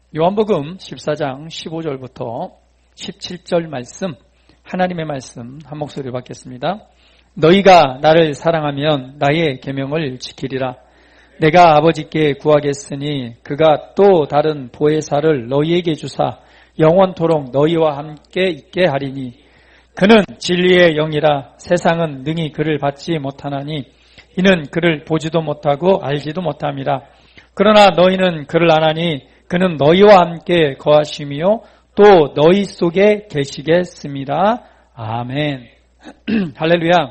요한복음 14장 15절부터 17절 말씀, 하나님의 말씀 한 목소리로 받겠습니다. 너희가 나를 사랑하면 나의 계명을 지키리라. 내가 아버지께 구하겠으니 그가 또 다른 보혜사를 너희에게 주사 영원토록 너희와 함께 있게 하리니 그는 진리의 영이라. 세상은 능히 그를 받지 못하나니 이는 그를 보지도 못하고 알지도 못함이라. 그러나 너희는 그를 아나니 그는 너희와 함께 거하시며 또 너희 속에 계시겠습니다. 아멘. 할렐루야.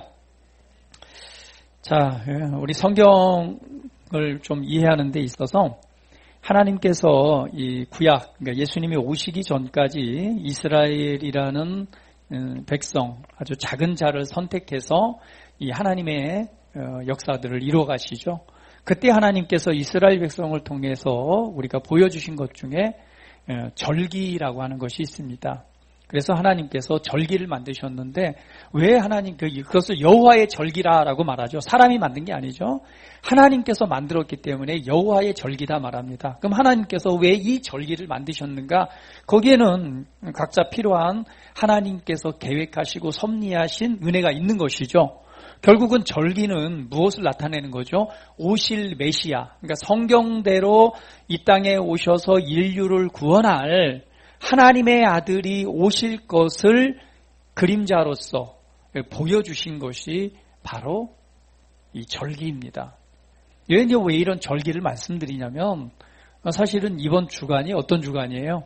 자, 우리 성경을 좀 이해하는 데 있어서 하나님께서 이 구약, 그러니까 예수님이 오시기 전까지 이스라엘이라는 백성, 아주 작은 자를 선택해서 이 하나님의 역사들을 이루어 가시죠. 그때 하나님께서 이스라엘 백성을 통해서 우리가 보여주신 것 중에 절기라고 하는 것이 있습니다. 그래서 하나님께서 절기를 만드셨는데 왜 그것을 여호와의 절기라고 말하죠. 사람이 만든 게 아니죠. 하나님께서 만들었기 때문에 여호와의 절기다 말합니다. 그럼 하나님께서 왜 이 절기를 만드셨는가? 거기에는 각자 필요한 하나님께서 계획하시고 섭리하신 은혜가 있는 것이죠. 결국은 절기는 무엇을 나타내는 거죠? 오실 메시아, 그러니까 성경대로 이 땅에 오셔서 인류를 구원할 하나님의 아들이 오실 것을 그림자로서 보여주신 것이 바로 이 절기입니다. 왜 이런 절기를 말씀드리냐면 사실은 이번 주간이 어떤 주간이에요?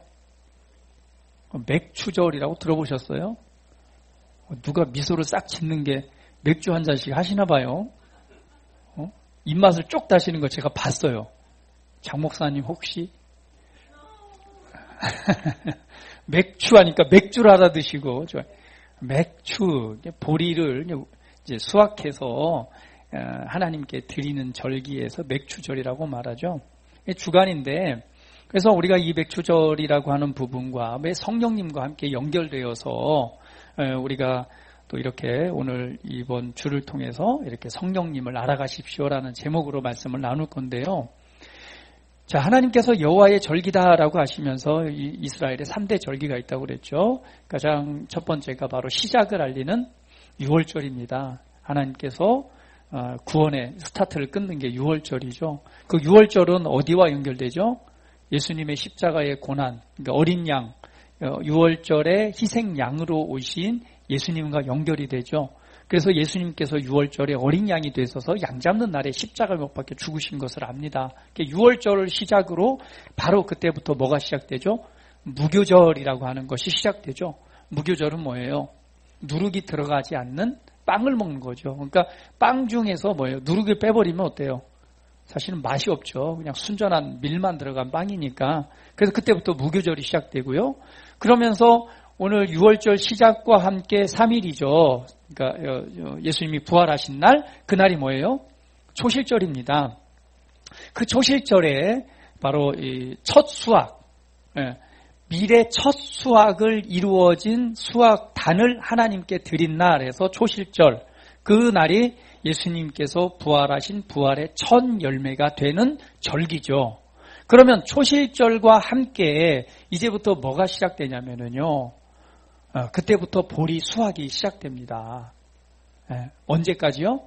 맥추절이라고 들어보셨어요? 누가 미소를 싹 짓는 게 맥주 한 잔씩 하시나 봐요. 입맛을 쪽 다시는 거 제가 봤어요. 장 목사님 혹시? 맥주 하니까 맥주를 알아 드시고, 맥주, 보리를 이제 수확해서 하나님께 드리는 절기에서 맥추절이라고 말하죠. 주간인데, 그래서 우리가 이 맥추절이라고 하는 부분과 왜 성령님과 함께 연결되어서 우리가 또 이렇게 오늘 이번 주를 통해서 이렇게 성령님을 알아가십시오라는 제목으로 말씀을 나눌 건데요. 자, 하나님께서 여호와의 절기다라고 하시면서 이스라엘의 3대 절기가 있다고 그랬죠. 가장 첫 번째가 바로 시작을 알리는 유월절입니다. 하나님께서 구원의 스타트를 끊는 게 유월절이죠. 그 유월절은 어디와 연결되죠? 예수님의 십자가의 고난, 그러니까 어린 양, 유월절의 희생양으로 오신 예수님과 연결이 되죠. 그래서 예수님께서 유월절에 어린 양이 되셔서 양 잡는 날에 십자가를 못 박혀 죽으신 것을 압니다. 유월절을 시작으로 바로 그때부터 뭐가 시작되죠? 무교절이라고 하는 것이 시작되죠. 무교절은 뭐예요? 누룩이 들어가지 않는 빵을 먹는 거죠. 그러니까 빵 중에서 뭐예요? 누룩을 빼버리면 어때요? 사실은 맛이 없죠. 그냥 순전한 밀만 들어간 빵이니까. 그래서 그때부터 무교절이 시작되고요. 그러면서 오늘 유월절 시작과 함께 3일이죠. 그러니까 예수님이 부활하신 날, 그날이 뭐예요? 초실절입니다. 그 초실절에 바로 이 첫 수확, 미래 첫 수확을 이루어진 수확단을 하나님께 드린 날에서 초실절, 그 날이 예수님께서 부활하신 부활의 첫 열매가 되는 절기죠. 그러면 초실절과 함께 이제부터 뭐가 시작되냐면요. 그때부터 보리 수확이 시작됩니다. 언제까지요?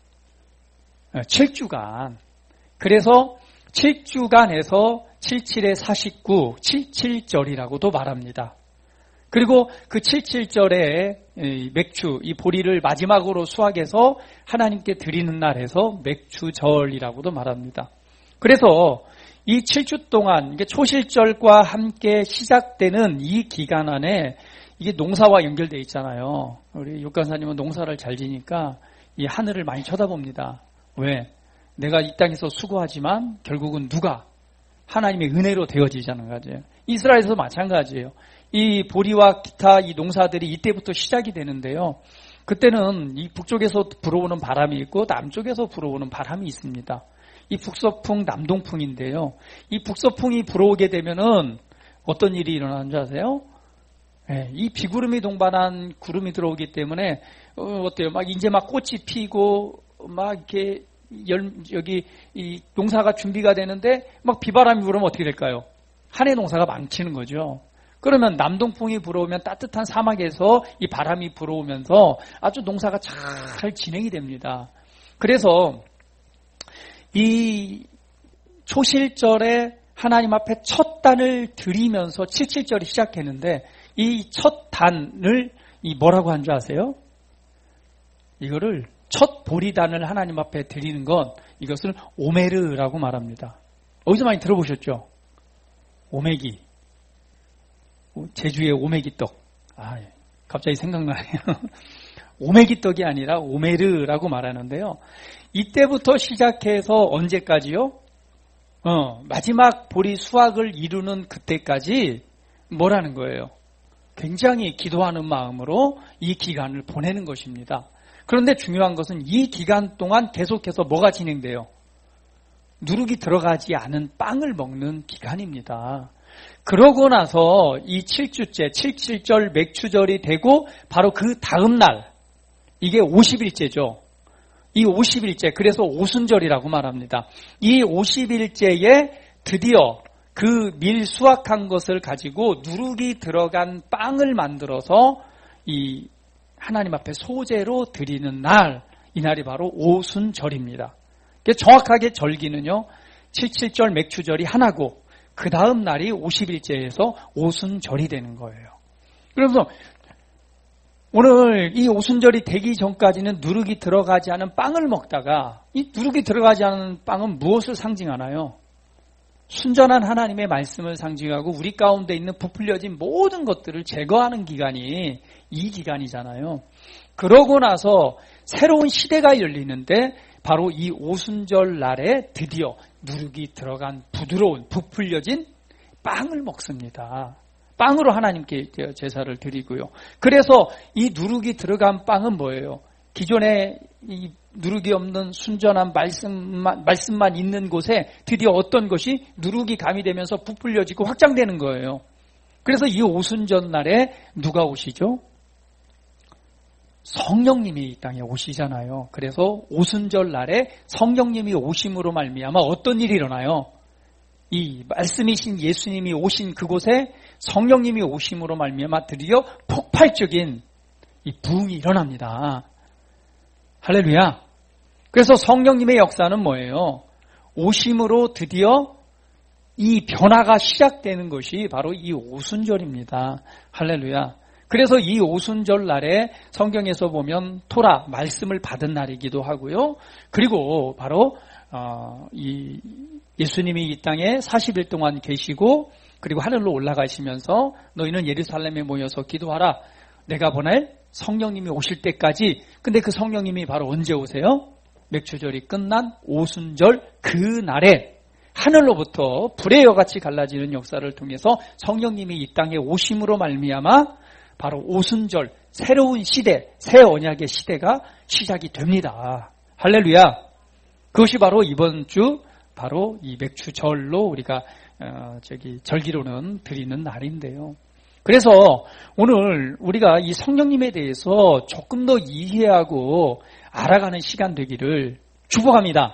7주간. 그래서 7주간에서 77에 49, 77절이라고도 말합니다. 그리고 그 77절에 맥주, 이 보리를 마지막으로 수확해서 하나님께 드리는 날에서 맥주절이라고도 말합니다. 그래서 이 7주 동안 초실절과 함께 시작되는 이 기간 안에 이게 농사와 연결되어 있잖아요. 우리 육간사님은 농사를 잘 지니까 이 하늘을 많이 쳐다봅니다. 왜? 내가 이 땅에서 수고하지만 결국은 누가? 하나님의 은혜로 되어지자는 거죠. 이스라엘에서 마찬가지예요. 이 보리와 기타 이 농사들이 이때부터 시작이 되는데요. 그때는 이 북쪽에서 불어오는 바람이 있고 남쪽에서 불어오는 바람이 있습니다. 이 북서풍, 남동풍인데요. 이 북서풍이 불어오게 되면은 어떤 일이 일어나는 줄 아세요? 이 비구름이 동반한 구름이 들어오기 때문에 어때요? 막 이제 막 꽃이 피고 막 이렇게 여기 이 농사가 준비가 되는데 막 비바람이 불으면 어떻게 될까요? 한 해 농사가 망치는 거죠. 그러면 남동풍이 불어오면 따뜻한 사막에서 이 바람이 불어오면서 아주 농사가 잘 진행이 됩니다. 그래서 이 초실절에 하나님 앞에 첫 단을 드리면서 77절이 시작했는데 이 첫 단을 이 뭐라고 한 줄 아세요? 이거를 첫 보리단을 하나님 앞에 드리는 건 이것을 오메르라고 말합니다. 어디서 많이 들어보셨죠? 오메기. 제주의 오메기 떡. 갑자기 생각나네요. 오메기 떡이 아니라 오메르라고 말하는데요. 이때부터 시작해서 언제까지요? 마지막 보리 수확을 이루는 그때까지 뭐라는 거예요? 굉장히 기도하는 마음으로 이 기간을 보내는 것입니다. 그런데 중요한 것은 이 기간 동안 계속해서 뭐가 진행돼요? 누룩이 들어가지 않은 빵을 먹는 기간입니다. 그러고 나서 이 7주째, 77절 맥추절이 되고 바로 그 다음 날, 이게 50일째죠. 이 50일째, 그래서 오순절이라고 말합니다. 이 50일째에 드디어 그 밀 수확한 것을 가지고 누룩이 들어간 빵을 만들어서 이 하나님 앞에 소제로 드리는 날, 이 날이 바로 오순절입니다. 정확하게 절기는요, 77절 맥추절이 하나고 그 다음 날이 50일째에서 오순절이 되는 거예요. 그래서 오늘 이 오순절이 되기 전까지는 누룩이 들어가지 않은 빵을 먹다가 이 누룩이 들어가지 않은 빵은 무엇을 상징하나요? 순전한 하나님의 말씀을 상징하고 우리 가운데 있는 부풀려진 모든 것들을 제거하는 기간이 이 기간이잖아요. 그러고 나서 새로운 시대가 열리는데 바로 이 오순절 날에 드디어 누룩이 들어간 부드러운 부풀려진 빵을 먹습니다. 빵으로 하나님께 제사를 드리고요. 그래서 이 누룩이 들어간 빵은 뭐예요? 기존에 이 누룩이 없는 순전한 말씀만 있는 곳에 드디어 어떤 것이 누룩이 가미되면서 부풀려지고 확장되는 거예요. 그래서 이 오순절 날에 누가 오시죠? 성령님이 이 땅에 오시잖아요. 그래서 오순절 날에 성령님이 오심으로 말미암아 어떤 일이 일어나요? 이 말씀이신 예수님이 오신 그곳에 성령님이 오심으로 말미암아 드디어 폭발적인 이 부흥이 일어납니다. 할렐루야. 그래서 성령님의 역사는 뭐예요? 오심으로 드디어 이 변화가 시작되는 것이 바로 이 오순절입니다. 할렐루야. 그래서 이 오순절 날에 성경에서 보면 토라, 말씀을 받은 날이기도 하고요. 그리고 바로 이 예수님이 이 땅에 40일 동안 계시고 그리고 하늘로 올라가시면서 너희는 예루살렘에 모여서 기도하라. 내가 보낼 성령님이 오실 때까지. 근데 그 성령님이 바로 언제 오세요? 맥추절이 끝난 오순절 그 날에 하늘로부터 불의 여같이 갈라지는 역사를 통해서 성령님이 이 땅에 오심으로 말미암아 바로 오순절 새로운 시대, 새 언약의 시대가 시작이 됩니다. 할렐루야. 그것이 바로 이번 주 바로 이 맥추절로 우리가 절기로는 드리는 날인데요. 그래서 오늘 우리가 이 성령님에 대해서 조금 더 이해하고 알아가는 시간 되기를 축복합니다.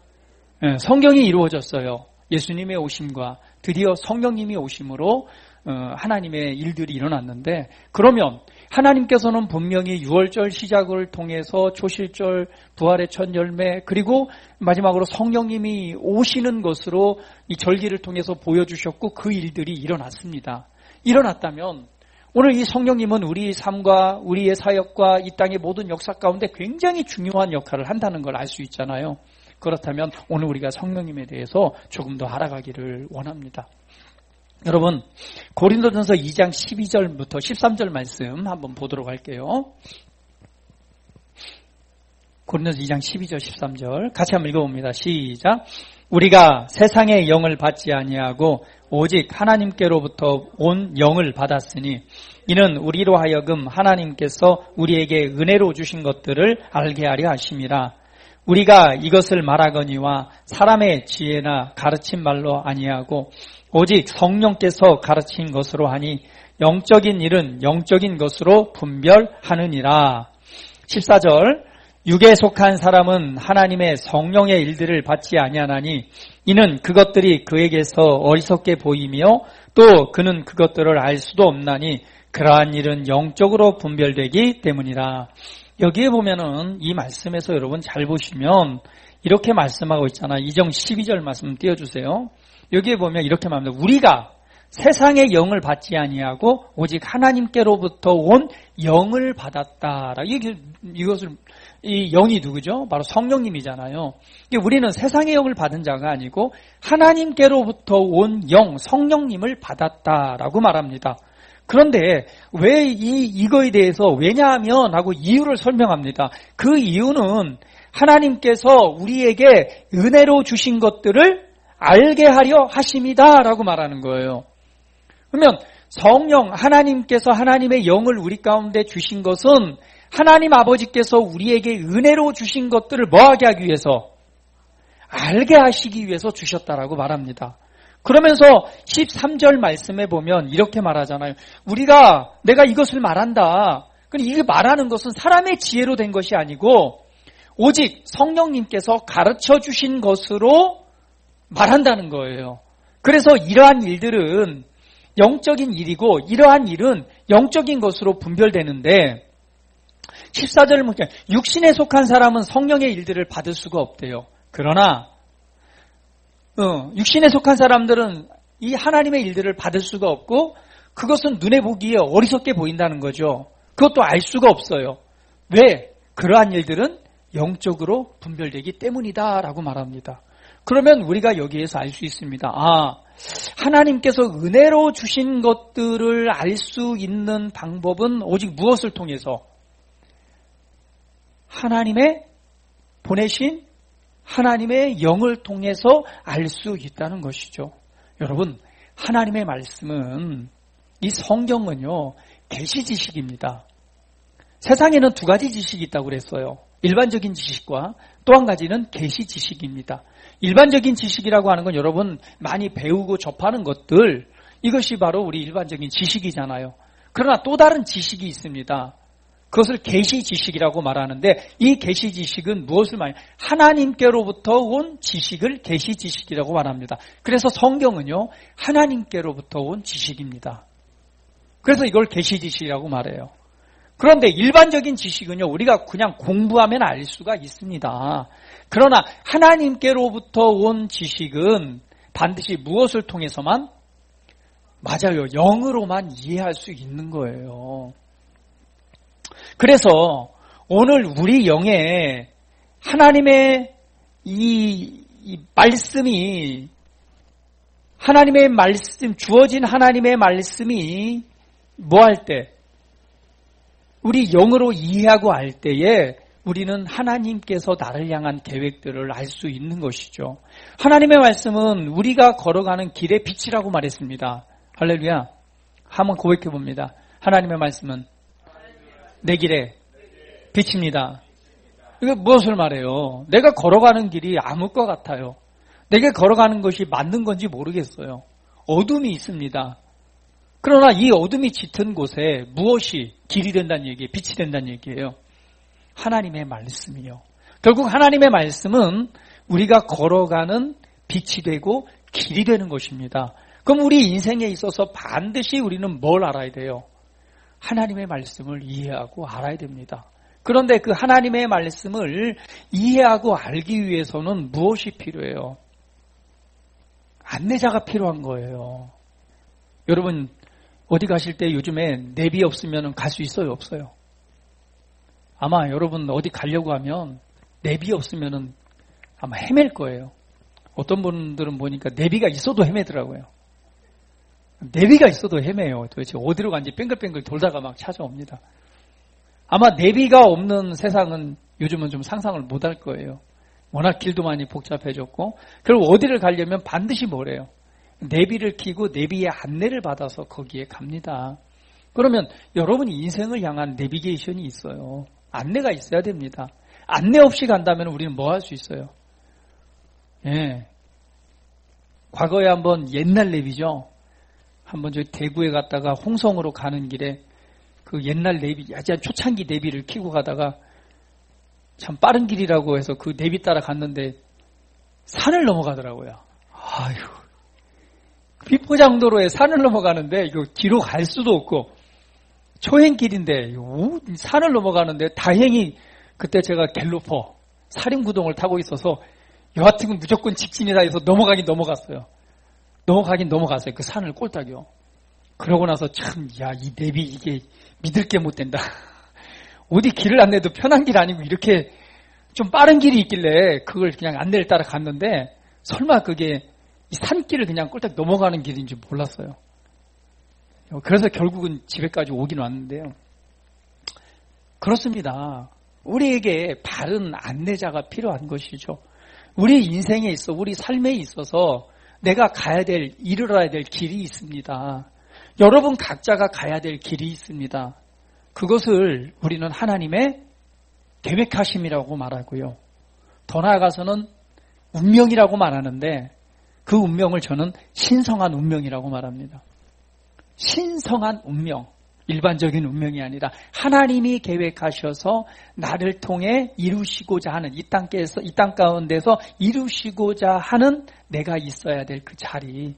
성경이 이루어졌어요. 예수님의 오심과 드디어 성령님이 오심으로 하나님의 일들이 일어났는데, 그러면 하나님께서는 분명히 6월절 시작을 통해서 초실절, 부활의 첫 열매, 그리고 마지막으로 성령님이 오시는 것으로 이 절기를 통해서 보여주셨고 그 일들이 일어났습니다. 일어났다면 오늘 이 성령님은 우리의 삶과 우리의 사역과 이 땅의 모든 역사 가운데 굉장히 중요한 역할을 한다는 걸 알 수 있잖아요. 그렇다면 오늘 우리가 성령님에 대해서 조금 더 알아가기를 원합니다. 여러분, 고린도전서 2장 12절부터 13절 말씀 한번 보도록 할게요. 고린도전서 2장 12절 13절 같이 한번 읽어봅니다. 시작. 우리가 세상의 영을 받지 아니하고 오직 하나님께로부터 온 영을 받았으니 이는 우리로 하여금 하나님께서 우리에게 은혜로 주신 것들을 알게 하려 하심이라. 우리가 이것을 말하거니와 사람의 지혜나 가르친 말로 아니하고 오직 성령께서 가르친 것으로 하니 영적인 일은 영적인 것으로 분별하느니라. 14절 육에 속한 사람은 하나님의 성령의 일들을 받지 아니하나니 이는 그것들이 그에게서 어리석게 보이며 또 그는 그것들을 알 수도 없나니 그러한 일은 영적으로 분별되기 때문이라. 여기에 보면은 이 말씀에서 여러분 잘 보시면 이렇게 말씀하고 있잖아. 이정 12절 말씀 띄워주세요. 여기에 보면 이렇게 말합니다. 우리가 세상의 영을 받지 아니하고 오직 하나님께로부터 온 영을 받았다. 이것을 이 영이 누구죠? 바로 성령님이잖아요. 우리는 세상의 영을 받은 자가 아니고 하나님께로부터 온 영, 성령님을 받았다라고 말합니다. 그런데 왜 이거에 대해서 왜냐하면 하고 이유를 설명합니다. 그 이유는 하나님께서 우리에게 은혜로 주신 것들을 알게 하려 하심이다라고 말하는 거예요. 그러면 성령, 하나님께서 하나님의 영을 우리 가운데 주신 것은 하나님 아버지께서 우리에게 은혜로 주신 것들을 뭐하게 하기 위해서? 알게 하시기 위해서 주셨다라고 말합니다. 그러면서 13절 말씀에 보면 이렇게 말하잖아요. 내가 이것을 말한다. 이게 말하는 것은 사람의 지혜로 된 것이 아니고 오직 성령님께서 가르쳐 주신 것으로 말한다는 거예요. 그래서 이러한 일들은 영적인 일이고 이러한 일은 영적인 것으로 분별되는데 14절을 보면 육신에 속한 사람은 성령의 일들을 받을 수가 없대요. 그러나 육신에 속한 사람들은 이 하나님의 일들을 받을 수가 없고 그것은 눈에 보기에 어리석게 보인다는 거죠. 그것도 알 수가 없어요. 왜? 그러한 일들은 영적으로 분별되기 때문이다라고 말합니다. 그러면 우리가 여기에서 알 수 있습니다. 하나님께서 은혜로 주신 것들을 알 수 있는 방법은 오직 무엇을 통해서? 하나님의 보내신 하나님의 영을 통해서 알 수 있다는 것이죠. 여러분, 하나님의 말씀은 이 성경은요, 계시 지식입니다. 세상에는 두 가지 지식이 있다고 그랬어요. 일반적인 지식과 또 한 가지는 계시 지식입니다. 일반적인 지식이라고 하는 건 여러분 많이 배우고 접하는 것들, 이것이 바로 우리 일반적인 지식이잖아요. 그러나 또 다른 지식이 있습니다. 그것을 계시 지식이라고 말하는데 이 계시 지식은 무엇을 말해요? 하나님께로부터 온 지식을 계시 지식이라고 말합니다. 그래서 성경은요, 하나님께로부터 온 지식입니다. 그래서 이걸 계시 지식이라고 말해요. 그런데 일반적인 지식은요, 우리가 그냥 공부하면 알 수가 있습니다. 그러나 하나님께로부터 온 지식은 반드시 무엇을 통해서만? 맞아요. 영으로만 이해할 수 있는 거예요. 그래서 오늘 우리 영에 하나님의 이 말씀이, 하나님의 말씀, 주어진 하나님의 말씀이 뭐 할 때? 우리 영으로 이해하고 알 때에 우리는 하나님께서 나를 향한 계획들을 알 수 있는 것이죠. 하나님의 말씀은 우리가 걸어가는 길의 빛이라고 말했습니다. 할렐루야. 한번 고백해 봅니다. 하나님의 말씀은 내 길의 빛입니다. 이게 무엇을 말해요? 내가 걸어가는 길이 암흑과 같아요. 내가 걸어가는 것이 맞는 건지 모르겠어요. 어둠이 있습니다. 그러나 이 어둠이 짙은 곳에 무엇이 길이 된다는 얘기예요? 빛이 된다는 얘기예요. 하나님의 말씀이요. 결국 하나님의 말씀은 우리가 걸어가는 빛이 되고 길이 되는 것입니다. 그럼 우리 인생에 있어서 반드시 우리는 뭘 알아야 돼요? 하나님의 말씀을 이해하고 알아야 됩니다. 그런데 그 하나님의 말씀을 이해하고 알기 위해서는 무엇이 필요해요? 안내자가 필요한 거예요. 여러분, 어디 가실 때 요즘에 내비 없으면 갈 수 있어요? 없어요? 아마 여러분 어디 가려고 하면 내비 없으면 아마 헤맬 거예요. 어떤 분들은 보니까 내비가 있어도 헤매더라고요. 내비가 있어도 헤매요. 도대체 어디로 간지 뺑글뺑글 돌다가 막 찾아옵니다. 아마 내비가 없는 세상은 요즘은 좀 상상을 못할 거예요. 워낙 길도 많이 복잡해졌고, 그리고 어디를 가려면 반드시 뭐래요? 내비를 켜고 내비의 안내를 받아서 거기에 갑니다. 그러면 여러분 인생을 향한 내비게이션이 있어요. 안내가 있어야 됩니다. 안내 없이 간다면 우리는 뭐 할 수 있어요? 예. 과거에 한번 옛날 내비죠. 한번 저희 대구에 갔다가 홍성으로 가는 길에 그 옛날 내비, 아주 초창기 내비를 켜고 가다가 참 빠른 길이라고 해서 그 내비 따라 갔는데 산을 넘어가더라고요. 아유, 비포장도로에 산을 넘어가는데 이거 뒤로 갈 수도 없고 초행길인데 산을 넘어가는데 다행히 그때 제가 갤로퍼 사륜구동을 타고 있어서 여하튼 무조건 직진이다 해서 넘어가긴 넘어갔어요. 그 산을 꼴딱이요. 그러고 나서 참, 이 내비 이게 믿을 게 못 된다. 어디 길을 안 내도 편한 길 아니고 이렇게 좀 빠른 길이 있길래 그걸 그냥 안내를 따라 갔는데 설마 그게 이 산길을 그냥 꼴딱 넘어가는 길인지 몰랐어요. 그래서 결국은 집에까지 오긴 왔는데요. 그렇습니다. 우리에게 바른 안내자가 필요한 것이죠. 우리 인생에 있어, 우리 삶에 있어서 내가 가야 될, 이르러야 될 길이 있습니다. 여러분 각자가 가야 될 길이 있습니다. 그것을 우리는 하나님의 계획하심이라고 말하고요. 더 나아가서는 운명이라고 말하는데 그 운명을 저는 신성한 운명이라고 말합니다. 신성한 운명, 일반적인 운명이 아니라 하나님이 계획하셔서 나를 통해 이루시고자 하는 이 땅 가운데서 이루시고자 하는 내가 있어야 될 그 자리.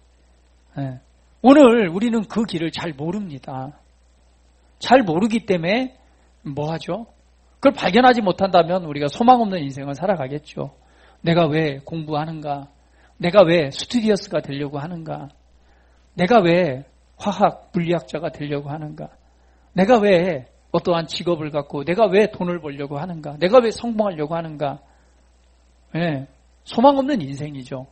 오늘 우리는 그 길을 잘 모릅니다. 잘 모르기 때문에 뭐 하죠? 그걸 발견하지 못한다면 우리가 소망 없는 인생을 살아가겠죠. 내가 왜 공부하는가? 내가 왜 스튜디오스가 되려고 하는가? 내가 왜 화학, 물리학자가 되려고 하는가? 내가 왜 어떠한 직업을 갖고 내가 왜 돈을 벌려고 하는가? 내가 왜 성공하려고 하는가? 소망 없는 인생이죠.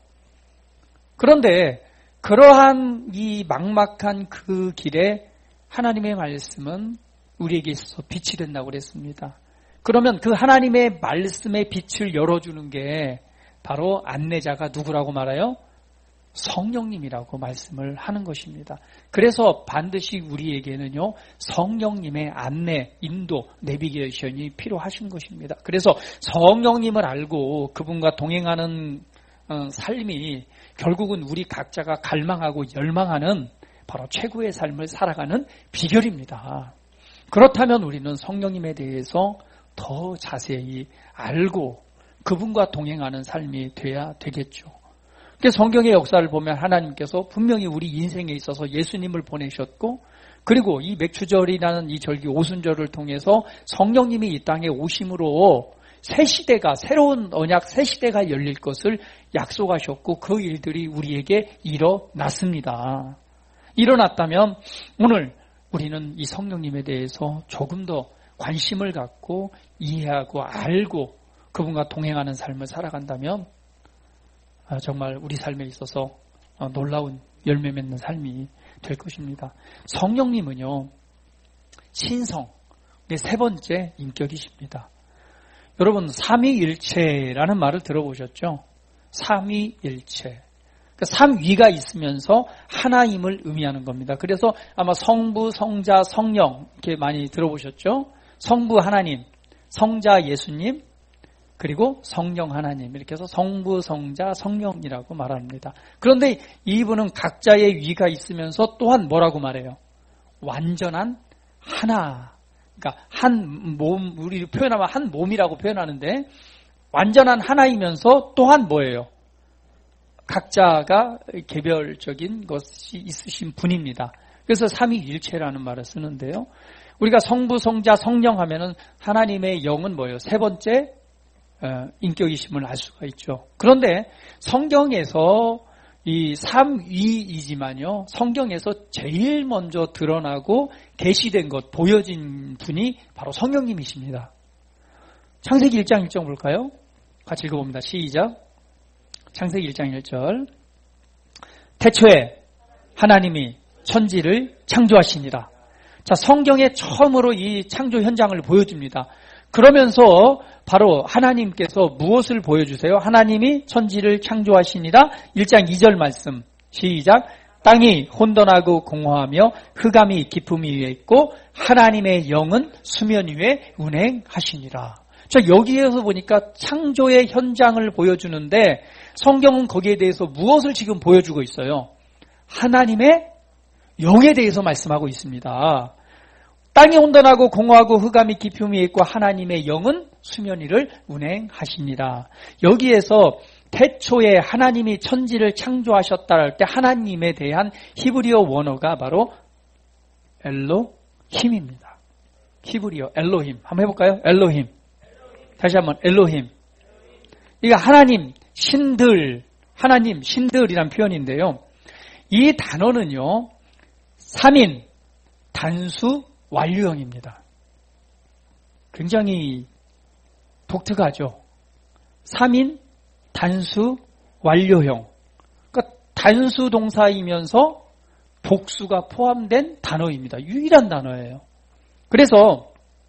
그런데 그러한 이 막막한 그 길에 하나님의 말씀은 우리에게 있어서 빛이 된다고 그랬습니다. 그러면 그 하나님의 말씀의 빛을 열어주는 게 바로 안내자가 누구라고 말해요? 성령님이라고 말씀을 하는 것입니다. 그래서 반드시 우리에게는요, 성령님의 안내, 인도, 내비게이션이 필요하신 것입니다. 그래서 성령님을 알고 그분과 동행하는 삶이 결국은 우리 각자가 갈망하고 열망하는 바로 최고의 삶을 살아가는 비결입니다. 그렇다면 우리는 성령님에 대해서 더 자세히 알고 그분과 동행하는 삶이 돼야 되겠죠. 성경의 역사를 보면 하나님께서 분명히 우리 인생에 있어서 예수님을 보내셨고 그리고 이 맥추절이라는 이 절기 오순절을 통해서 성령님이 이 땅에 오심으로 새 시대가 새로운 언약 새 시대가 열릴 것을 약속하셨고 그 일들이 우리에게 일어났습니다. 일어났다면 오늘 우리는 이 성령님에 대해서 조금 더 관심을 갖고 이해하고 알고 그분과 동행하는 삶을 살아간다면 정말 우리 삶에 있어서 놀라운 열매 맺는 삶이 될 것입니다. 성령님은요, 신성, 세 번째 인격이십니다. 여러분, 삼위일체라는 말을 들어보셨죠? 삼위일체. 그러니까 삼위가 있으면서 하나임을 의미하는 겁니다. 그래서 아마 성부, 성자, 성령 이렇게 많이 들어보셨죠? 성부 하나님, 성자 예수님, 그리고 성령 하나님 이렇게 해서 성부, 성자, 성령이라고 말합니다. 그런데 이분은 각자의 위가 있으면서 또한 뭐라고 말해요? 완전한 하나. 그러니까 한 몸, 우리 표현하면 한 몸이라고 표현하는데 완전한 하나이면서 또한 뭐예요? 각자가 개별적인 것이 있으신 분입니다. 그래서 삼위일체라는 말을 쓰는데요. 우리가 성부, 성자, 성령 하면은 하나님의 영은 뭐예요? 세 번째 인격이심을 알 수가 있죠. 그런데 성경에서 이 삼위이지만요. 성경에서 제일 먼저 드러나고 계시된 것, 보여진 분이 바로 성령님이십니다. 창세기 1장 1절 볼까요? 같이 읽어봅니다. 시작. 창세기 1장 1절. 태초에 하나님이 천지를 창조하시니라. 자, 성경에 처음으로 이 창조 현장을 보여줍니다. 그러면서 바로 하나님께서 무엇을 보여주세요? 하나님이 천지를 창조하시니라. 1장 2절 말씀. 시작. 땅이 혼돈하고 공허하며 흑암이 깊음 위에 있고 하나님의 영은 수면 위에 운행하시니라. 자, 여기에서 보니까 창조의 현장을 보여주는데 성경은 거기에 대해서 무엇을 지금 보여주고 있어요? 하나님의 영에 대해서 말씀하고 있습니다. 땅이 온전하고 공허하고 흑암이 깊음이 있고 하나님의 영은 수면 위를 운행하시니라. 여기에서 태초에 하나님이 천지를 창조하셨다 할 때 하나님에 대한 히브리어 원어가 바로 엘로힘입니다. 히브리어 엘로힘. 한번 해볼까요? 엘로힘. 다시 한번 엘로힘. 이게 하나님, 신들, 하나님, 신들이란 표현인데요. 이 단어는요, 3인, 단수, 완료형입니다. 굉장히 독특하죠. 3인, 단수, 완료형. 그러니까 단수 동사이면서 복수가 포함된 단어입니다. 유일한 단어예요. 그래서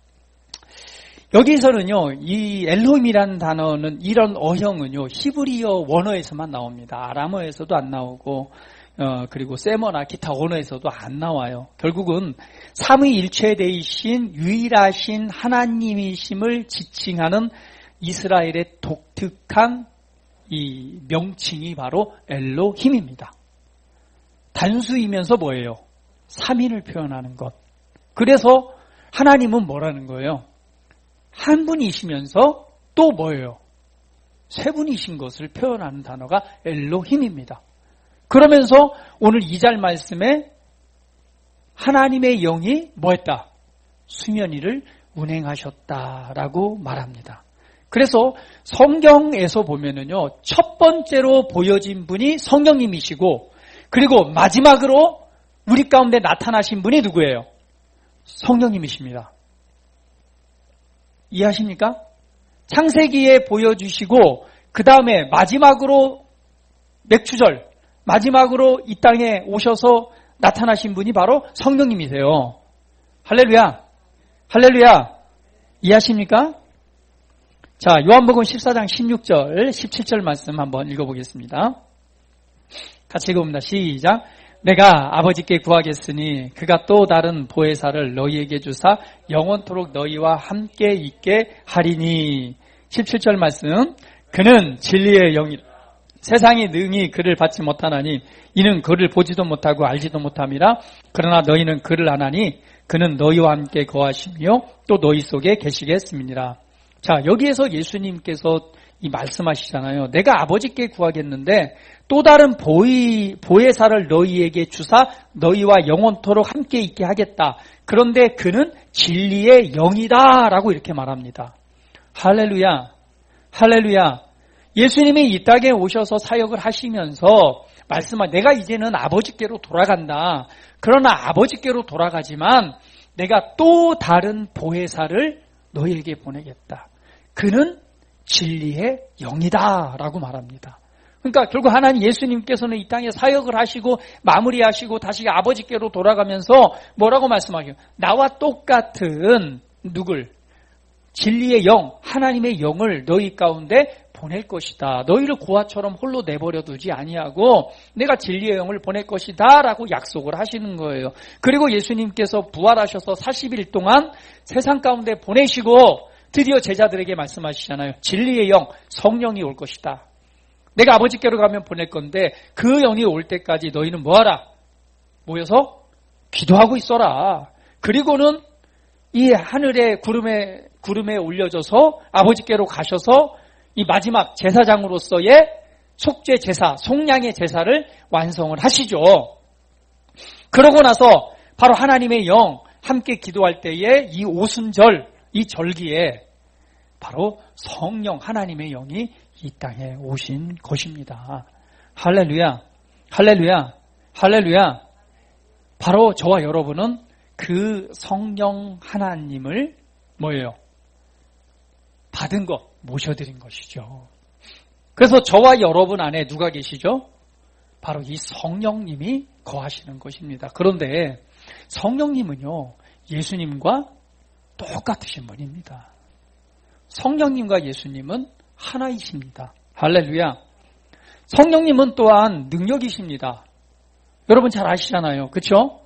여기서는요, 이 엘로힘이라는 단어는 이런 어형은요, 히브리어 원어에서만 나옵니다. 아람어에서도 안 나오고, 그리고 세머나 기타 언어에서도 안 나와요. 결국은 삼위일체되이신 유일하신 하나님이심을 지칭하는 이스라엘의 독특한 이 명칭이 바로 엘로힘입니다. 단수이면서 뭐예요? 3인을 표현하는 것. 그래서 하나님은 뭐라는 거예요? 한 분이시면서 또 뭐예요? 세 분이신 것을 표현하는 단어가 엘로힘입니다. 그러면서 오늘 2절 말씀에 하나님의 영이 뭐했다? 수면 위를 운행하셨다라고 말합니다. 그래서 성경에서 보면은요, 첫 번째로 보여진 분이 성령님이시고, 그리고 마지막으로 우리 가운데 나타나신 분이 누구예요? 성령님이십니다. 이해하십니까? 창세기에 보여주시고, 그 다음에 마지막으로 맥추절, 마지막으로 이 땅에 오셔서 나타나신 분이 바로 성령님이세요. 할렐루야. 할렐루야. 이해하십니까? 자, 요한복음 14장 16절, 17절 말씀 한번 읽어보겠습니다. 같이 읽어봅니다. 시작. 내가 아버지께 구하겠으니 그가 또 다른 보혜사를 너희에게 주사 영원토록 너희와 함께 있게 하리니. 17절 말씀. 그는 진리의 영이라. 세상이 능히 그를 받지 못하나니 이는 그를 보지도 못하고 알지도 못함이라. 그러나 너희는 그를 아나니 그는 너희와 함께 거하시며 또 너희 속에 계시겠음이니라. 자, 여기에서 예수님께서 이 말씀하시잖아요. 내가 아버지께 구하겠는데 또 다른 보혜사를 너희에게 주사 너희와 영원토록 함께 있게 하겠다. 그런데 그는 진리의 영이다 라고 이렇게 말합니다. 할렐루야. 할렐루야. 예수님이 이 땅에 오셔서 사역을 하시면서 말씀하 내가 이제는 아버지께로 돌아간다. 그러나 아버지께로 돌아가지만 내가 또 다른 보혜사를 너희에게 보내겠다. 그는 진리의 영이다 라고 말합니다. 그러니까 결국 하나님 예수님께서는 이 땅에 사역을 하시고 마무리하시고 다시 아버지께로 돌아가면서 뭐라고 말씀하셔요? 나와 똑같은 누굴? 진리의 영, 하나님의 영을 너희 가운데 보낼 것이다. 너희를 고아처럼 홀로 내버려 두지 아니하고 내가 진리의 영을 보낼 것이다 라고 약속을 하시는 거예요. 그리고 예수님께서 부활하셔서 40일 동안 세상 가운데 보내시고 드디어 제자들에게 말씀하시잖아요. 진리의 영, 성령이 올 것이다. 내가 아버지께로 가면 보낼 건데 그 영이 올 때까지 너희는 뭐하라? 모여서 기도하고 있어라. 그리고는 이 하늘의 구름에 올려져서 아버지께로 가셔서 이 마지막 제사장으로서의 속죄 제사, 속량의 제사를 완성을 하시죠. 그러고 나서 바로 하나님의 영 함께 기도할 때에 이 오순절, 이 절기에 바로 성령 하나님의 영이 이 땅에 오신 것입니다. 할렐루야, 할렐루야, 할렐루야. 바로 저와 여러분은 그 성령 하나님을 뭐예요? 받은 것, 모셔드린 것이죠. 그래서 저와 여러분 안에 누가 계시죠? 바로 이 성령님이 거하시는 것입니다. 그런데 성령님은요, 예수님과 똑같으신 분입니다. 성령님과 예수님은 하나이십니다. 할렐루야. 성령님은 또한 능력이십니다. 여러분 잘 아시잖아요. 그렇죠?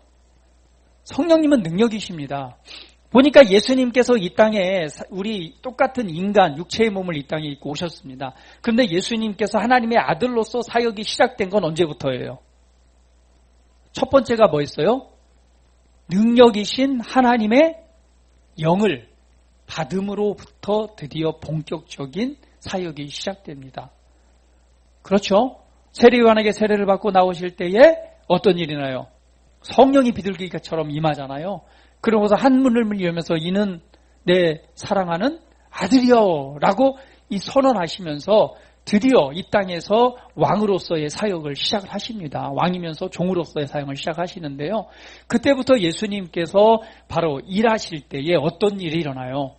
성령님은 능력이십니다. 보니까 예수님께서 이 땅에 우리 똑같은 인간, 육체의 몸을 이 땅에 입고 오셨습니다. 그런데 예수님께서 하나님의 아들로서 사역이 시작된 건 언제부터예요? 첫 번째가 뭐였어요? 능력이신 하나님의 영을 받음으로부터 드디어 본격적인 사역이 시작됩니다. 그렇죠? 세례요한에게 세례를 받고 나오실 때에 어떤 일이 나요? 성령이 비둘기처럼 임하잖아요. 그러고서 한문을 열면서 이는 내 사랑하는 아들이여 라고 이 선언하시면서 드디어 이 땅에서 왕으로서의 사역을 시작을 하십니다. 왕이면서 종으로서의 사역을 시작하시는데요. 그때부터 예수님께서 바로 일하실 때에 어떤 일이 일어나요?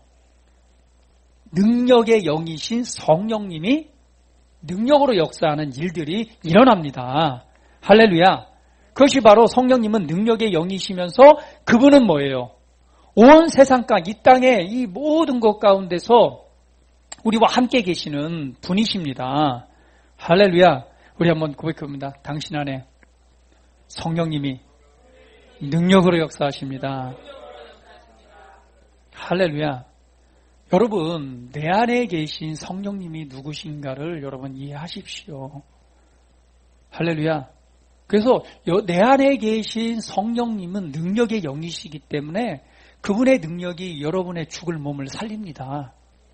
능력의 영이신 성령님이 능력으로 역사하는 일들이 일어납니다. 할렐루야. 그것이 바로 성령님은 능력의 영이시면서 그분은 뭐예요? 온 세상가 이 땅의 이 모든 것 가운데서 우리와 함께 계시는 분이십니다. 할렐루야. 우리 한번 고백합니다. 당신 안에 성령님이 능력으로 역사하십니다. 할렐루야. 여러분, 내 안에 계신 성령님이 누구신가를 여러분 이해하십시오. 할렐루야. 그래서 내 안에 계신 성령님은 능력의 영이시기 때문에 그분의 능력이 여러분의 죽을 몸을 살립니다.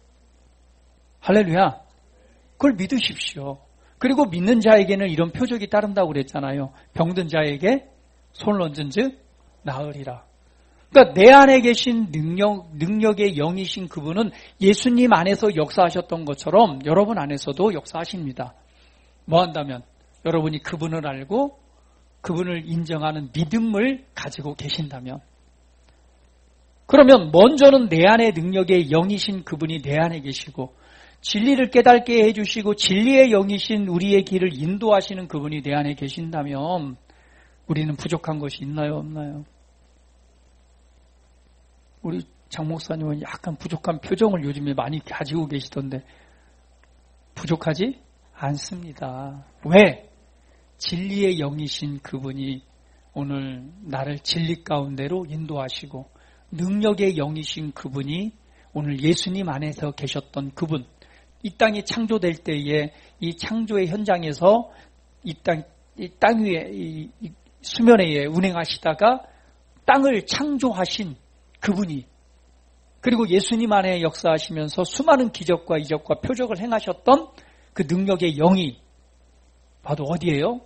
할렐루야. 그걸 믿으십시오. 그리고 믿는 자에게는 이런 표적이 따른다고 그랬잖아요. 병든 자에게 손을 얹은 즉 나으리라. 그러니까 내 안에 계신 능력의 영이신 그분은 예수님 안에서 역사하셨던 것처럼 여러분 안에서도 역사하십니다. 뭐 한다면? 여러분이 그분을 알고 그분을 인정하는 믿음을 가지고 계신다면. 그러면 먼저는 내 안에 능력의 영이신 그분이 내 안에 계시고 진리를 깨닫게 해주시고 진리의 영이신 우리의 길을 인도하시는 그분이 내 안에 계신다면 우리는 부족한 것이 있나요? 없나요? 우리 장 목사님은 약간 부족한 표정을 요즘에 많이 가지고 계시던데 부족하지 않습니다. 왜? 진리의 영이신 그분이 오늘 나를 진리 가운데로 인도하시고 능력의 영이신 그분이 오늘 예수님 안에서 계셨던 그분, 이 땅이 창조될 때에 이 창조의 현장에서 이 땅 위에 이 수면에 운행하시다가 땅을 창조하신 그분이 그리고 예수님 안에 역사하시면서 수많은 기적과 이적과 표적을 행하셨던 그 능력의 영이 봐도 어디예요?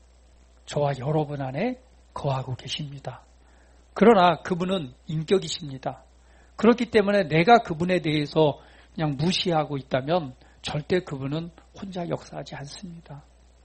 저와 여러분 안에 거하고 계십니다. 그러나 그분은 인격이십니다. 그렇기 때문에 내가 그분에 대해서 그냥 무시하고 있다면 절대 그분은 혼자 역사하지 않습니다.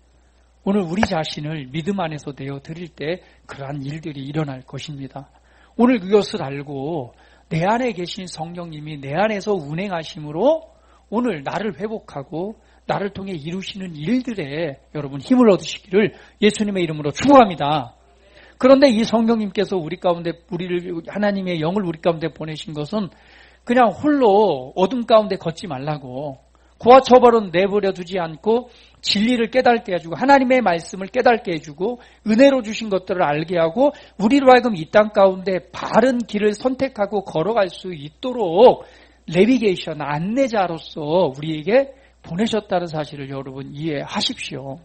오늘 우리 자신을 믿음 안에서 내어드릴 때 그러한 일들이 일어날 것입니다. 오늘 그것을 알고 내 안에 계신 성령님이 내 안에서 운행하심으로 오늘 나를 회복하고 나를 통해 이루시는 일들에 여러분 힘을 얻으시기를 예수님의 이름으로 축복합니다. 그런데 이 성령님께서 우리 가운데 하나님의 영을 우리 가운데 보내신 것은 그냥 홀로 어둠 가운데 걷지 말라고 고와 처벌은 내버려 두지 않고 진리를 깨닫게 해주고 하나님의 말씀을 깨닫게 해주고 은혜로 주신 것들을 알게 하고 우리로 하여금 이 땅 가운데 바른 길을 선택하고 걸어갈 수 있도록 내비게이션 안내자로서 우리에게 보내셨다는 사실을 여러분 이해하십시오.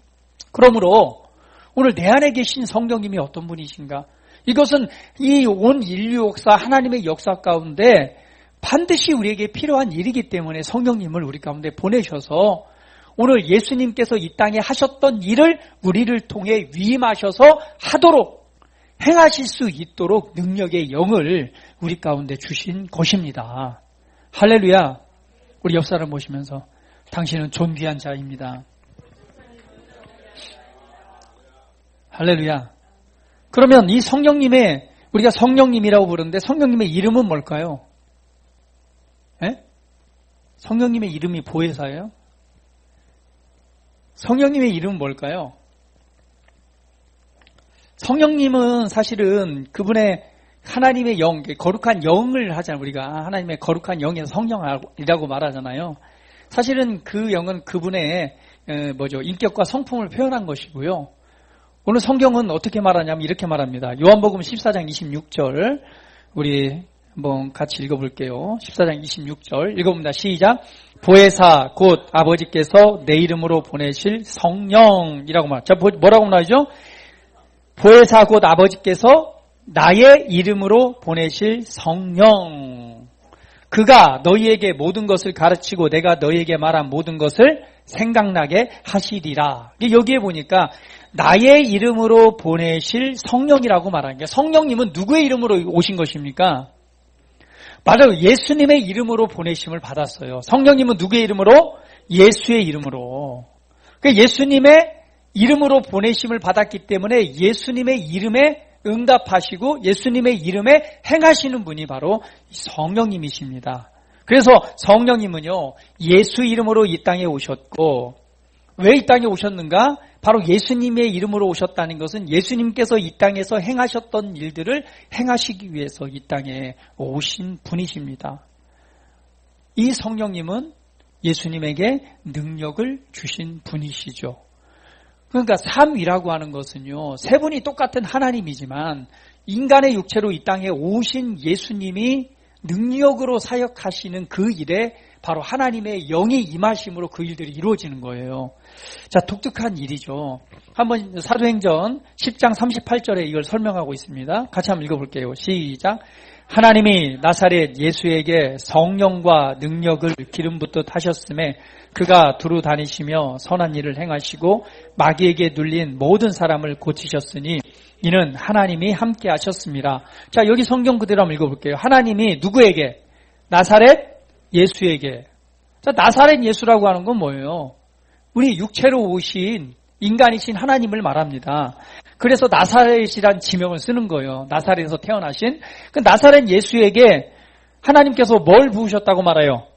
그러므로 오늘 내 안에 계신 성령님이 어떤 분이신가? 이것은 이 온 인류 역사 하나님의 역사 가운데 반드시 우리에게 필요한 일이기 때문에 성령님을 우리 가운데 보내셔서 오늘 예수님께서 이 땅에 하셨던 일을 우리를 통해 위임하셔서 하도록 행하실 수 있도록 능력의 영을 우리 가운데 주신 것입니다. 할렐루야. 우리 옆 사람 보시면서 당신은 존귀한 자입니다. 할렐루야. 그러면 이 성령님의 우리가 성령님이라고 부르는데 성령님의 이름은 뭘까요? 에? 성령님의 이름이 보혜사예요? 성령님의 이름은 뭘까요? 성령님은 사실은 그분의 하나님의 영, 거룩한 영을 하잖아요. 우리가 하나님의 거룩한 영에서 성령이라고 말하잖아요. 사실은 그 영은 그분의 인격과 성품을 표현한 것이고요. 오늘 성경은 어떻게 말하냐면 이렇게 말합니다. 요한복음 14장 26절 우리 한번 같이 읽어볼게요. 14장 26절 읽어봅니다. 시작. 보혜사 곧 아버지께서 내 이름으로 보내실 성령이라고 말. 자, 뭐라고 말하죠? 보혜사 곧 아버지께서 나의 이름으로 보내실 성령, 그가 너희에게 모든 것을 가르치고 내가 너희에게 말한 모든 것을 생각나게 하시리라. 여기에 보니까 나의 이름으로 보내실 성령이라고 말하는 게, 성령님은 누구의 이름으로 오신 것입니까? 맞아요. 예수님의 이름으로 보내심을 받았어요. 성령님은 누구의 이름으로? 예수의 이름으로. 예수님의 이름으로 보내심을 받았기 때문에 예수님의 이름에 응답하시고 예수님의 이름에 행하시는 분이 바로 성령님이십니다. 그래서 성령님은요, 예수 이름으로 이 땅에 오셨고, 왜 이 땅에 오셨는가? 바로 예수님의 이름으로 오셨다는 것은 예수님께서 이 땅에서 행하셨던 일들을 행하시기 위해서 이 땅에 오신 분이십니다. 이 성령님은 예수님에게 능력을 주신 분이시죠. 그러니까 삼위라고 하는 것은요, 세 분이 똑같은 하나님이지만 인간의 육체로 이 땅에 오신 예수님이 능력으로 사역하시는 그 일에 바로 하나님의 영이 임하심으로 그 일들이 이루어지는 거예요. 자, 독특한 일이죠. 한번 사도행전 10장 38절에 이걸 설명하고 있습니다. 같이 한번 읽어볼게요. 시작. 하나님이 나사렛 예수에게 성령과 능력을 기름 붓듯 하셨음에 그가 두루 다니시며 선한 일을 행하시고 마귀에게 눌린 모든 사람을 고치셨으니 이는 하나님이 함께 하셨습니다. 자, 여기 성경 그대로 한번 읽어볼게요. 하나님이 누구에게? 나사렛 예수에게. 자, 나사렛 예수라고 하는 건 뭐예요? 우리 육체로 오신 인간이신 하나님을 말합니다. 그래서 나사렛이란 지명을 쓰는 거예요. 나사렛에서 태어나신 그 나사렛 예수에게 하나님께서 뭘 부으셨다고 말해요?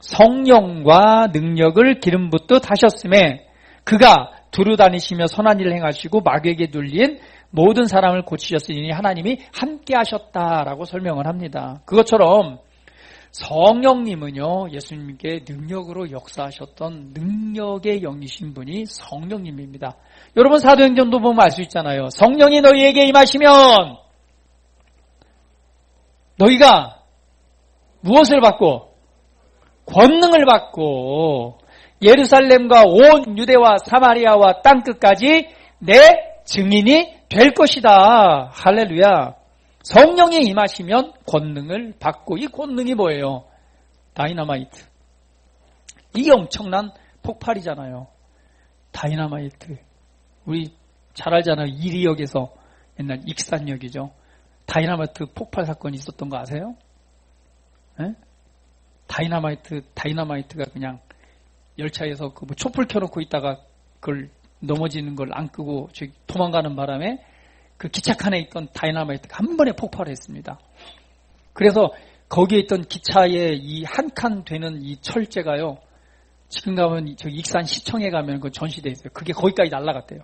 성령과 능력을 기름 붓듯 하셨음에 그가 두루 다니시며 선한 일을 행하시고 마귀에게 눌린 모든 사람을 고치셨으니 하나님이 함께 하셨다라고 설명을 합니다. 그것처럼 성령님은요, 예수님께 능력으로 역사하셨던 능력의 영이신 분이 성령님입니다. 여러분 사도행전도 보면 알 수 있잖아요. 성령이 너희에게 임하시면 너희가 무엇을 받고? 권능을 받고 예루살렘과 온 유대와 사마리아와 땅끝까지 내 증인이 될 것이다. 할렐루야. 성령이 임하시면 권능을 받고, 이 권능이 뭐예요? 다이너마이트. 이게 엄청난 폭발이잖아요. 다이너마이트. 우리 잘 알잖아요. 이리역에서 옛날 익산역이죠. 다이너마이트 폭발 사건이 있었던 거 아세요? 네? 다이너마이트가 그냥 열차에서 그 촛불 켜놓고 있다가 그걸 넘어지는 걸 안 끄고 도망가는 바람에 그 기차칸에 있던 다이너마이트가 한 번에 폭발했습니다. 그래서 거기에 있던 기차에 이 한 칸 되는 이 철제가요, 지금 가면 저 익산 시청에 가면 그 전시돼 있어요. 그게 거기까지 날아갔대요.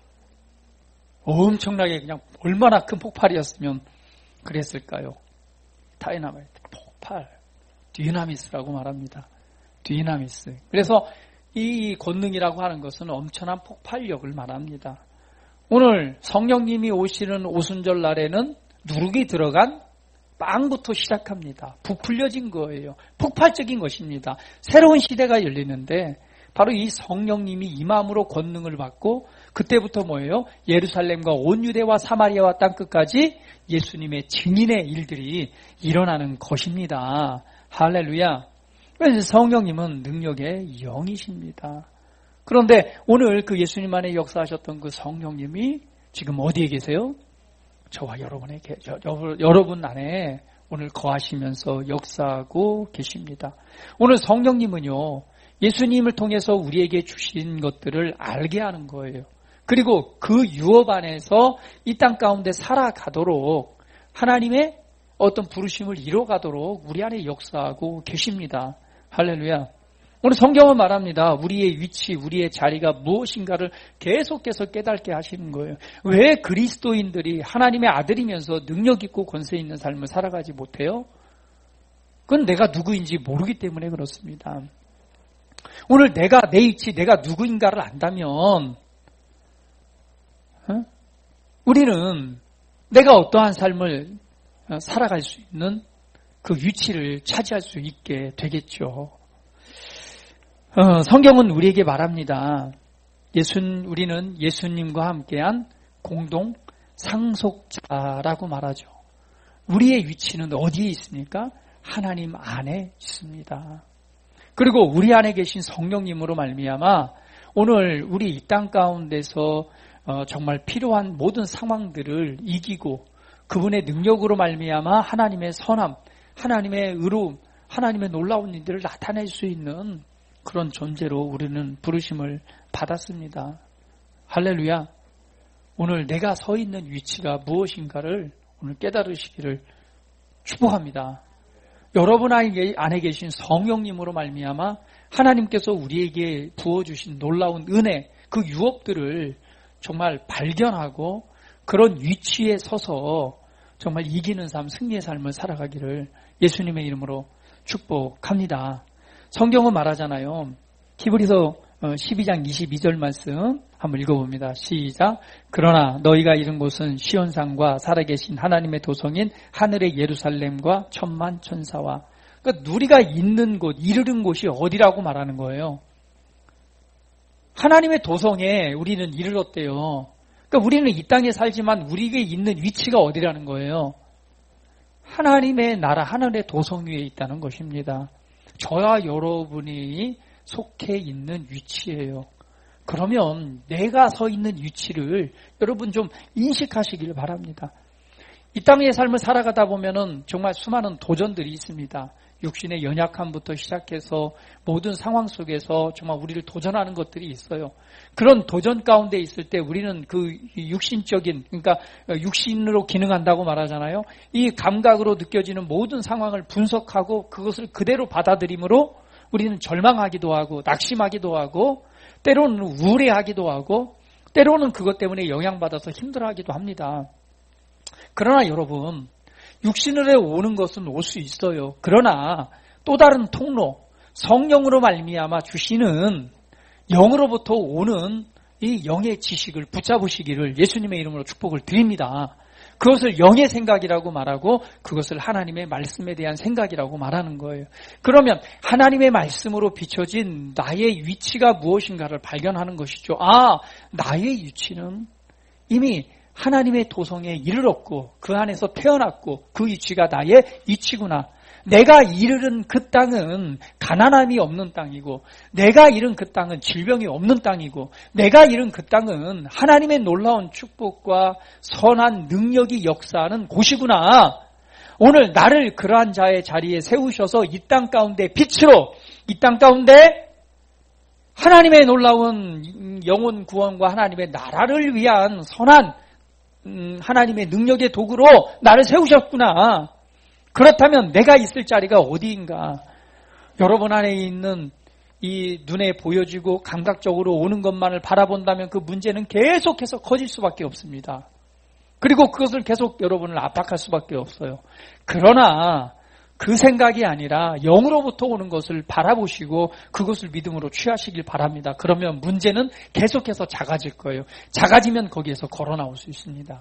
엄청나게 그냥 얼마나 큰 폭발이었으면 그랬을까요? 다이너마이트 폭발, 디나미스라고 말합니다. 디나미스. 그래서 이 권능이라고 하는 것은 엄청난 폭발력을 말합니다. 오늘 성령님이 오시는 오순절 날에는 누룩이 들어간 빵부터 시작합니다. 부풀려진 거예요. 폭발적인 것입니다. 새로운 시대가 열리는데 바로 이 성령님이 임함으로 권능을 받고 그때부터 뭐예요? 예루살렘과 온 유대와 사마리아와 땅끝까지 예수님의 증인의 일들이 일어나는 것입니다. 할렐루야. 그래서 성령님은 능력의 영이십니다. 그런데 오늘 그 예수님 안에 역사하셨던 그 성령님이 지금 어디에 계세요? 저와 여러분 안에 오늘 거하시면서 역사하고 계십니다. 오늘 성령님은요, 예수님을 통해서 우리에게 주신 것들을 알게 하는 거예요. 그리고 그 유업 안에서 이 땅 가운데 살아가도록 하나님의 어떤 부르심을 이뤄가도록 우리 안에 역사하고 계십니다. 할렐루야. 오늘 성경은 말합니다. 우리의 위치, 우리의 자리가 무엇인가를 계속해서 깨닫게 하시는 거예요. 왜 그리스도인들이 하나님의 아들이면서 능력 있고 권세 있는 삶을 살아가지 못해요? 그건 내가 누구인지 모르기 때문에 그렇습니다. 오늘 내 위치, 내가 누구인가를 안다면 우리는 내가 어떠한 삶을 살아갈 수 있는 그 위치를 차지할 수 있게 되겠죠. 성경은 우리에게 말합니다. 우리는 예수님과 함께한 공동 상속자라고 말하죠. 우리의 위치는 어디에 있습니까? 하나님 안에 있습니다. 그리고 우리 안에 계신 성령님으로 말미암아 오늘 우리 이 땅 가운데서 정말 필요한 모든 상황들을 이기고 그분의 능력으로 말미암아 하나님의 선함, 하나님의 의로움, 하나님의 놀라운 일들을 나타낼 수 있는 그런 존재로 우리는 부르심을 받았습니다. 할렐루야. 오늘 내가 서 있는 위치가 무엇인가를 오늘 깨달으시기를 축복합니다. 여러분 안에 계신 성령님으로 말미암아 하나님께서 우리에게 부어주신 놀라운 은혜, 그 유업들을 정말 발견하고 그런 위치에 서서 정말 이기는 삶, 승리의 삶을 살아가기를 예수님의 이름으로 축복합니다. 성경은 말하잖아요. 히브리서 12장 22절 말씀 한번 읽어봅니다. 시작. 그러나 너희가 이른 곳은 시온산과 살아계신 하나님의 도성인 하늘의 예루살렘과 천만 천사와, 그러니까 우리가 있는 곳, 이르는 곳이 어디라고 말하는 거예요. 하나님의 도성에 우리는 이르렀대요. 그러니까 우리는 이 땅에 살지만 우리에게 있는 위치가 어디라는 거예요. 하나님의 나라, 하늘의 도성 위에 있다는 것입니다. 저와 여러분이 속해 있는 위치예요. 그러면 내가 서 있는 위치를 여러분 좀 인식하시길 바랍니다. 이 땅의 삶을 살아가다 보면은 정말 수많은 도전들이 있습니다. 육신의 연약함부터 시작해서 모든 상황 속에서 정말 우리를 도전하는 것들이 있어요. 그런 도전 가운데 있을 때 우리는 그 육신적인, 그러니까 육신으로 기능한다고 말하잖아요. 이 감각으로 느껴지는 모든 상황을 분석하고 그것을 그대로 받아들임으로 우리는 절망하기도 하고 낙심하기도 하고 때로는 우울해하기도 하고 때로는 그것 때문에 영향받아서 힘들어하기도 합니다. 그러나 여러분, 육신으로 오는 것은 올 수 있어요. 그러나 또 다른 통로, 성령으로 말미암아 주시는 영으로부터 오는 이 영의 지식을 붙잡으시기를 예수님의 이름으로 축복을 드립니다. 그것을 영의 생각이라고 말하고 그것을 하나님의 말씀에 대한 생각이라고 말하는 거예요. 그러면 하나님의 말씀으로 비춰진 나의 위치가 무엇인가를 발견하는 것이죠. 아, 나의 위치는 이미 하나님의 도성에 이르렀고 그 안에서 태어났고 그 위치가 나의 위치구나. 내가 이르는 그 땅은 가난함이 없는 땅이고 내가 이른 그 땅은 질병이 없는 땅이고 내가 이른 그 땅은 하나님의 놀라운 축복과 선한 능력이 역사하는 곳이구나. 오늘 나를 그러한 자의 자리에 세우셔서 이 땅 가운데 빛으로, 이 땅 가운데 하나님의 놀라운 영혼 구원과 하나님의 나라를 위한 선한 하나님의 능력의 도구로 나를 세우셨구나. 그렇다면 내가 있을 자리가 어디인가? 여러분 안에 있는 이 눈에 보여지고 감각적으로 오는 것만을 바라본다면 그 문제는 계속해서 커질 수밖에 없습니다. 그리고 그것을 계속 여러분을 압박할 수밖에 없어요. 그러나 그 생각이 아니라 영으로부터 오는 것을 바라보시고 그것을 믿음으로 취하시길 바랍니다. 그러면 문제는 계속해서 작아질 거예요. 작아지면 거기에서 걸어 나올 수 있습니다.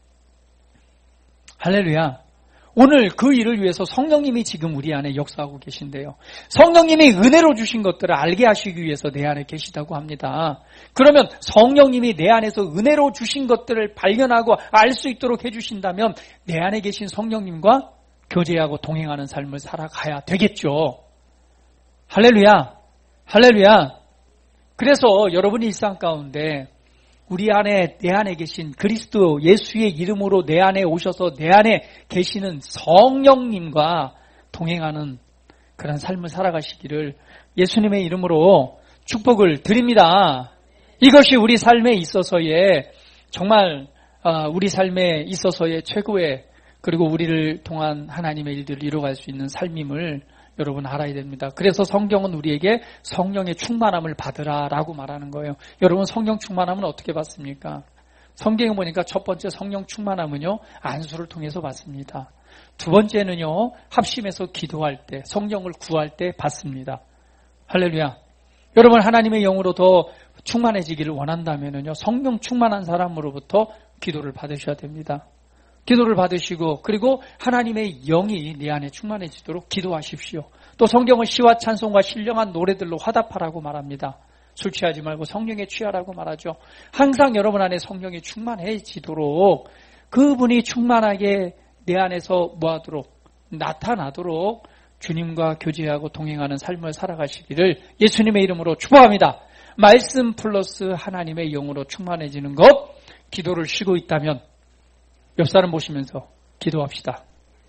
할렐루야. 오늘 그 일을 위해서 성령님이 지금 우리 안에 역사하고 계신데요. 성령님이 은혜로 주신 것들을 알게 하시기 위해서 내 안에 계시다고 합니다. 그러면 성령님이 내 안에서 은혜로 주신 것들을 발견하고 알 수 있도록 해주신다면 내 안에 계신 성령님과 교제하고 동행하는 삶을 살아가야 되겠죠. 할렐루야. 할렐루야. 그래서 여러분이 일상 가운데 우리 안에, 내 안에 계신 그리스도 예수의 이름으로 내 안에 오셔서 내 안에 계시는 성령님과 동행하는 그런 삶을 살아가시기를 예수님의 이름으로 축복을 드립니다. 이것이 우리 삶에 있어서의 정말 우리 삶에 있어서의 최고의, 그리고 우리를 통한 하나님의 일들을 이루어갈 수 있는 삶임을 여러분 알아야 됩니다. 그래서 성경은 우리에게 성령의 충만함을 받으라라고 말하는 거예요. 여러분 성령 충만함은 어떻게 받습니까? 성경에 보니까 첫 번째 성령 충만함은요, 안수를 통해서 받습니다. 두 번째는요, 합심해서 기도할 때, 성령을 구할 때 받습니다. 할렐루야. 여러분 하나님의 영으로 더 충만해지기를 원한다면요, 성령 충만한 사람으로부터 기도를 받으셔야 됩니다. 기도를 받으시고 그리고 하나님의 영이 내 안에 충만해지도록 기도하십시오. 또 성경은 시와 찬송과 신령한 노래들로 화답하라고 말합니다. 술 취하지 말고 성령에 취하라고 말하죠. 항상 여러분 안에 성령이 충만해지도록 그분이 충만하게 내 안에서 뭐하도록 나타나도록 주님과 교제하고 동행하는 삶을 살아가시기를 예수님의 이름으로 축복합니다. 말씀 플러스 하나님의 영으로 충만해지는 것, 기도를 쉬고 있다면 옆 사람 보시면서 기도합시다.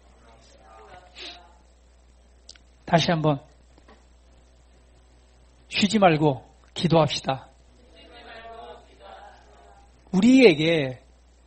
다시 한번 쉬지 말고 기도합시다. 우리에게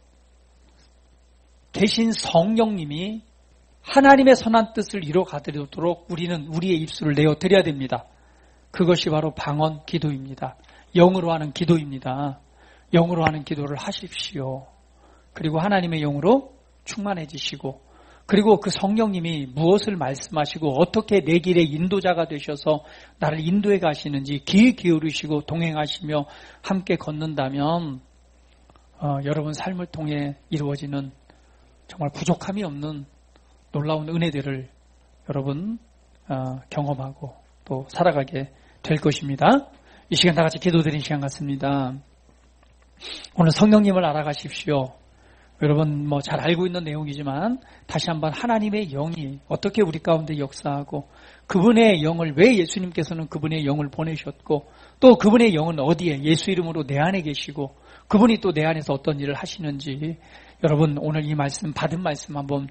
계신 성령님이 하나님의 선한 뜻을 이루어가도록 우리는 우리의 입술을 내어드려야 됩니다. 그것이 바로 방언 기도입니다. 영으로 하는 기도입니다. 영으로 하는 기도를 하십시오. 그리고 하나님의 영으로 충만해지시고 그리고 그 성령님이 무엇을 말씀하시고 어떻게 내 길의 인도자가 되셔서 나를 인도해 가시는지 귀 기울이시고 동행하시며 함께 걷는다면 여러분 삶을 통해 이루어지는 정말 부족함이 없는 놀라운 은혜들을 여러분 경험하고 또 살아가게 될 것입니다. 이 시간 다 같이 기도드린 시간 같습니다. 오늘 성령님을 알아가십시오. 여러분 잘 알고 있는 내용이지만 다시 한번 하나님의 영이 어떻게 우리 가운데 역사하고 그분의 영을 왜 예수님께서는 그분의 영을 보내셨고 또 그분의 영은 어디에 예수 이름으로 내 안에 계시고 그분이 또 내 안에서 어떤 일을 하시는지 여러분 오늘 이 말씀 받은 말씀 한번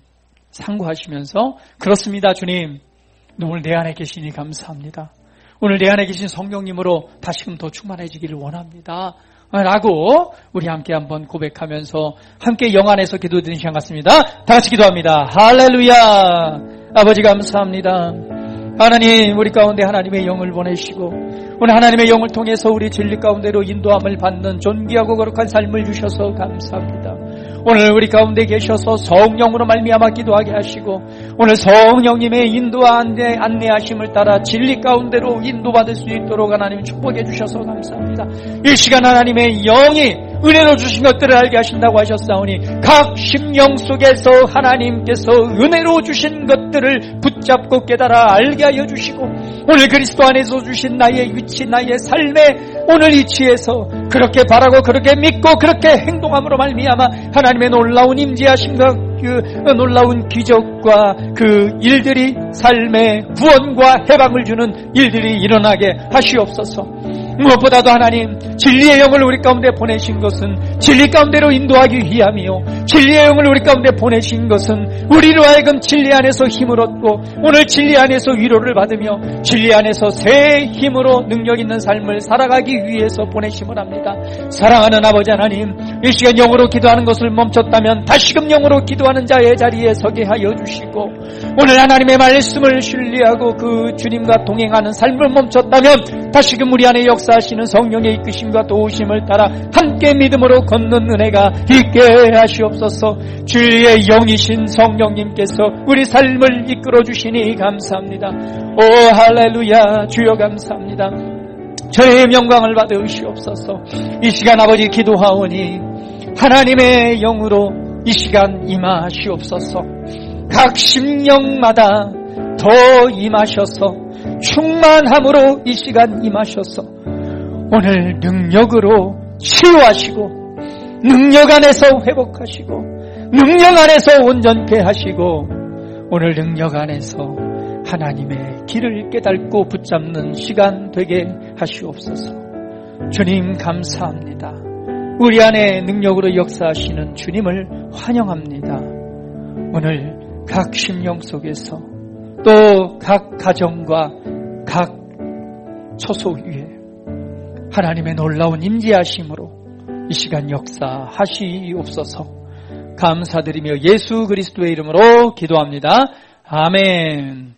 상고하시면서 그렇습니다 주님 오늘 내 안에 계시니 감사합니다. 오늘 내 안에 계신 성령님으로 다시금 더 충만해지기를 원합니다. 라고 우리 함께 한번 고백하면서 함께 영 안에서 기도드리는 시간 같습니다. 다 같이 기도합니다. 할렐루야. 아버지 감사합니다. 하나님 우리 가운데 하나님의 영을 보내시고 오늘 하나님의 영을 통해서 우리 진리 가운데로 인도함을 받는 존귀하고 거룩한 삶을 주셔서 감사합니다. 오늘 우리 가운데 계셔서 성령으로 말미암아 기도하게 하시고 오늘 성령님의 인도와 안내하심을 따라 진리 가운데로 인도받을 수 있도록 하나님 축복해 주셔서 감사합니다. 이 시간 하나님의 영이 은혜로 주신 것들을 알게 하신다고 하셨사오니 각 심령 속에서 하나님께서 은혜로 주신 것들을 붙잡고 깨달아 알게 하여 주시고 오늘 그리스도 안에서 주신 나의 위치 나의 삶의 오늘 이치에서 그렇게 바라고 그렇게 믿고 그렇게 행동함으로 말미암아 하나님의 놀라운 임재하심과 그 놀라운 기적과 그 일들이 삶의 구원과 해방을 주는 일들이 일어나게 하시옵소서. 무엇보다도 하나님 진리의 영을 우리 가운데 보내신 것은 진리 가운데로 인도하기 위함이요 진리의 영을 우리 가운데 보내신 것은 우리로 하여금 진리 안에서 힘을 얻고 오늘 진리 안에서 위로를 받으며 진리 안에서 새 힘으로 능력 있는 삶을 살아가기 위해서 보내심을 합니다. 사랑하는 아버지 하나님 이 시간 영으로 기도하는 것을 멈췄다면 다시금 영으로 기도하는 자의 자리에 서게 하여 주시고 오늘 하나님의 말씀을 신뢰하고 그 주님과 동행하는 삶을 멈췄다면 다시금 우리 안에 역사하시는 성령의 이끄심과 도우심을 따라 함께 믿음으로 걷는 은혜가 있게 하시옵소서. 주의 영이신 성령님께서 우리 삶을 이끌어 주시니 감사합니다. 오 할렐루야 주여 감사합니다. 저의 영광을 받으시옵소서. 이 시간 아버지 기도하오니 하나님의 영으로 이 시간 임하시옵소서. 각 심령마다 더 임하셔서 충만함으로 이 시간 임하셔서 오늘 능력으로 치유하시고 능력 안에서 회복하시고 능력 안에서 온전케 하시고 오늘 능력 안에서 하나님의 길을 깨닫고 붙잡는 시간 되게 하시옵소서. 주님 감사합니다. 우리 안에 능력으로 역사하시는 주님을 환영합니다. 오늘 각 심령 속에서 또 각 가정과 각 처소 위에 하나님의 놀라운 임재하심으로 이 시간 역사하시옵소서. 감사드리며 예수 그리스도의 이름으로 기도합니다. 아멘.